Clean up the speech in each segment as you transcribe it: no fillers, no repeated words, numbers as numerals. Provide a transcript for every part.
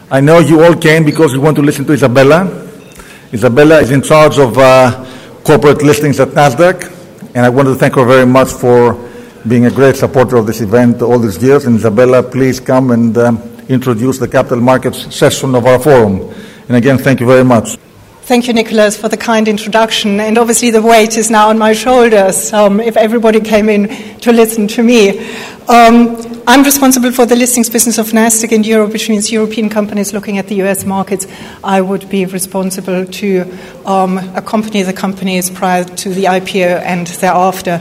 I know you all came because you want to listen to Isabella. Isabella is in charge of corporate listings at NASDAQ, and I want to thank her very much for being a great supporter of this event all these years. And Isabella, please come and introduce the capital markets session of our forum. And again, thank you very much. Thank you, Nicholas, for the kind introduction. And obviously the weight is now on my shoulders if everybody came in to listen to me. I'm responsible for the listings business of NASDAQ in Europe, which means European companies looking at the US markets. I would be responsible to accompany the companies prior to the IPO and thereafter.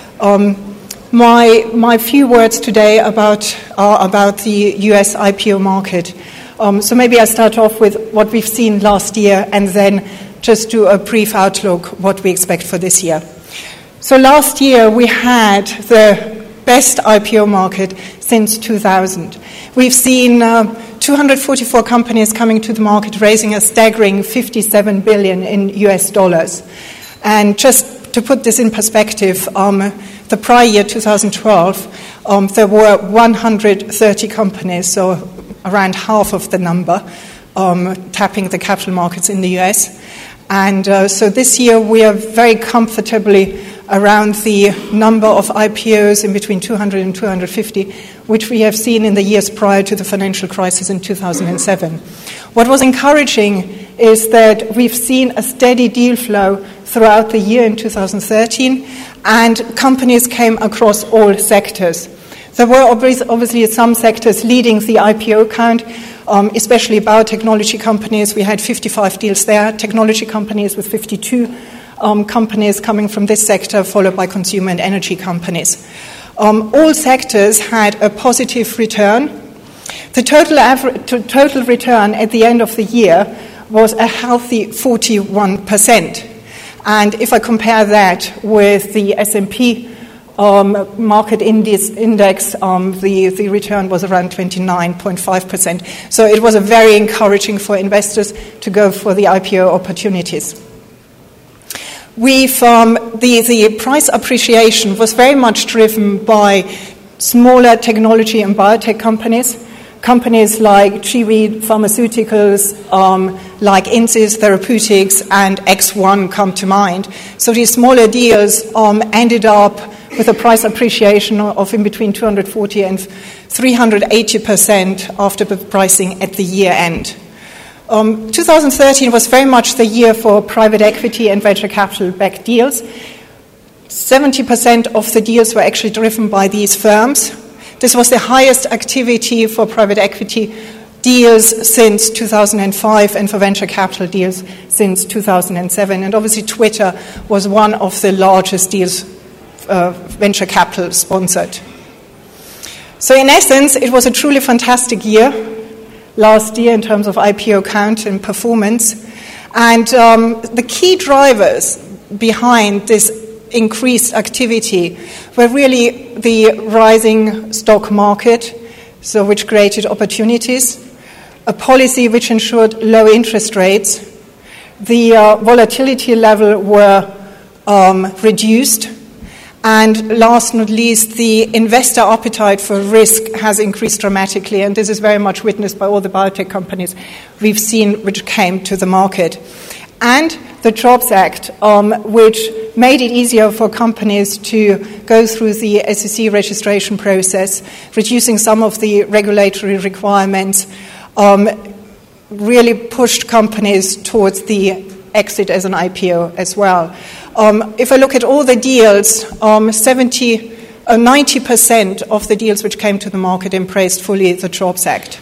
My few words today are about the US IPO market. So maybe I start off with what we've seen last year and then just do a brief outlook what we expect for this year. So last year we had the best IPO market since 2000. We've seen 244 companies coming to the market raising a staggering 57 billion in US dollars. And just to put this in perspective, the prior year, 2012, there were 130 companies, so around half of the number, tapping the capital markets in the US. And so this year we are very comfortably around the number of IPOs in between 200 and 250, which we have seen in the years prior to the financial crisis in 2007. What was encouraging is that we've seen a steady deal flow throughout the year in 2013, and companies came across all sectors. There were obviously some sectors leading the IPO count, especially biotechnology companies. We had 55 deals there, technology companies with 52 companies coming from this sector, followed by consumer and energy companies. All sectors had a positive return. The total return at the end of the year was a healthy 41%. And if I compare that with the S&P market index, the return was around 29.5%. So it was very encouraging for investors to go for the IPO opportunities. The price appreciation was very much driven by smaller technology and biotech companies like Chiwi Pharmaceuticals, like Insys Therapeutics, and X1 come to mind. So these smaller deals ended up with a price appreciation of in between 240 and 380% after the pricing at the year end. 2013 was very much the year for private equity and venture capital-backed deals. 70% of the deals were actually driven by these firms. This was the highest activity for private equity deals since 2005 and for venture capital deals since 2007. And obviously Twitter was one of the largest deals venture capital sponsored. So in essence, it was a truly fantastic year last year in terms of IPO count and performance. And the key drivers behind this increased activity were really the rising stock market, so which created opportunities, a policy which ensured low interest rates, the volatility level were reduced, and last but not least, the investor appetite for risk has increased dramatically, and this is very much witnessed by all the biotech companies we've seen which came to the market. And the Jobs Act, which made it easier for companies to go through the SEC registration process, reducing some of the regulatory requirements, really pushed companies towards the exit as an IPO as well. If I look at all the deals, 90% of the deals which came to the market embraced fully the Jobs Act.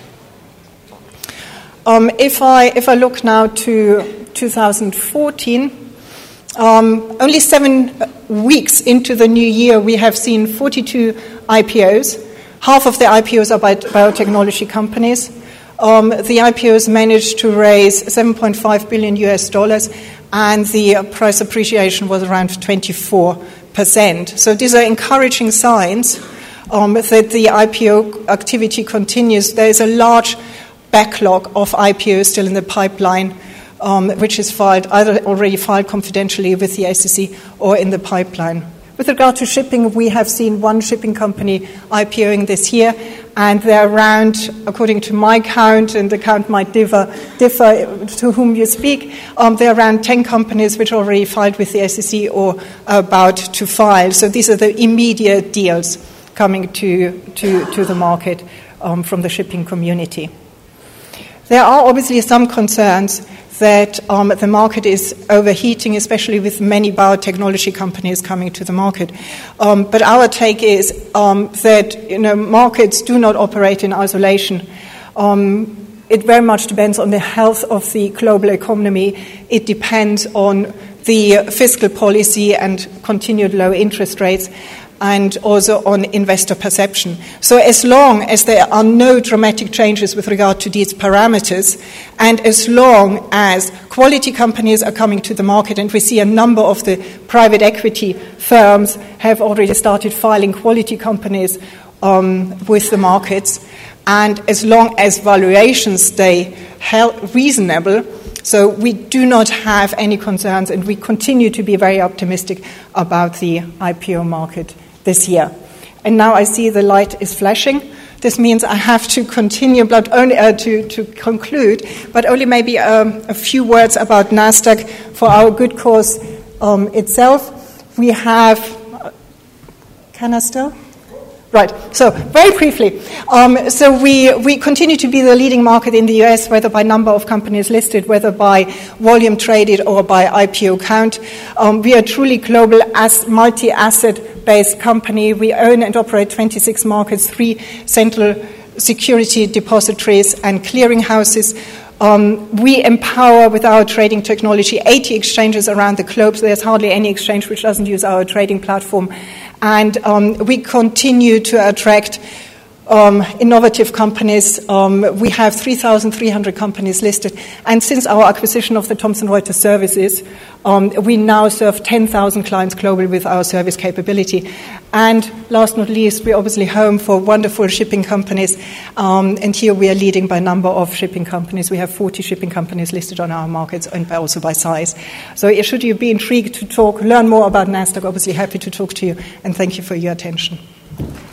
If I look now to 2014, only 7 weeks into the new year, we have seen 42 IPOs. Half of the IPOs are by biotechnology companies. The IPOs managed to raise $7.5 billion US dollars, and the price appreciation was around 24%. So these are encouraging signs that the IPO activity continues. There is a large backlog of IPOs still in the pipeline, which is either already filed confidentially with the SEC or in the pipeline. With regard to shipping, we have seen one shipping company IPOing this year, and there are around, according to my count, and the count might differ to whom you speak, there are around 10 companies which already filed with the SEC or are about to file. So these are the immediate deals coming to the market from the shipping community. There are obviously some concerns that the market is overheating, especially with many biotechnology companies coming to the market. But our take is that markets do not operate in isolation. It very much depends on the health of the global economy. It depends on the fiscal policy and continued low interest rates, and also on investor perception. So as long as there are no dramatic changes with regard to these parameters, and as long as quality companies are coming to the market, and we see a number of the private equity firms have already started filing quality companies with the markets, and as long as valuations stay reasonable, so we do not have any concerns, and we continue to be very optimistic about the IPO market this year. And now I see the light is flashing. This means I have to continue, but only to conclude, but only maybe a few words about NASDAQ for our good cause itself. We have, can I still? Right, so very briefly, so we continue to be the leading market in the US, whether by number of companies listed, whether by volume traded or by IPO count. We are a truly global multi-asset-based company. We own and operate 26 markets, 3 central security depositories and clearinghouses. We empower with our trading technology 80 exchanges around the globe. So there's hardly any exchange which doesn't use our trading platform. And we continue to attract innovative companies. We have 3,300 companies listed. And since our acquisition of the Thomson Reuters services, we now serve 10,000 clients globally with our service capability. And last not least, we're obviously home for wonderful shipping companies. And here we are leading by number of shipping companies. We have 40 shipping companies listed on our markets, and also by size. So should you be intrigued to learn more about NASDAQ, obviously happy to talk to you. And thank you for your attention.